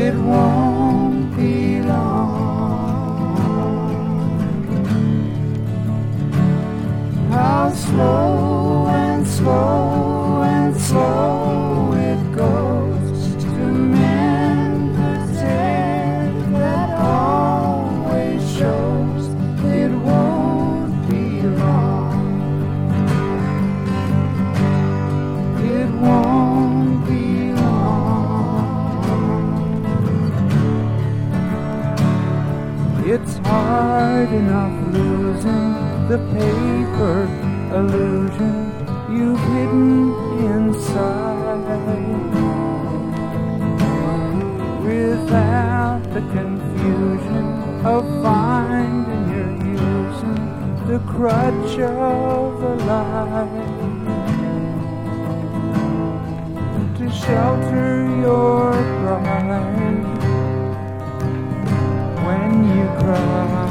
It won't be long. How slow and slow and slow it goes to mend the tear that always shows. It won't be long. It won't be long. It's hard enough losing the paper illusion you've hidden inside, without the confusion of finding you're using the crutch of a lie to shelter your pride when you cry.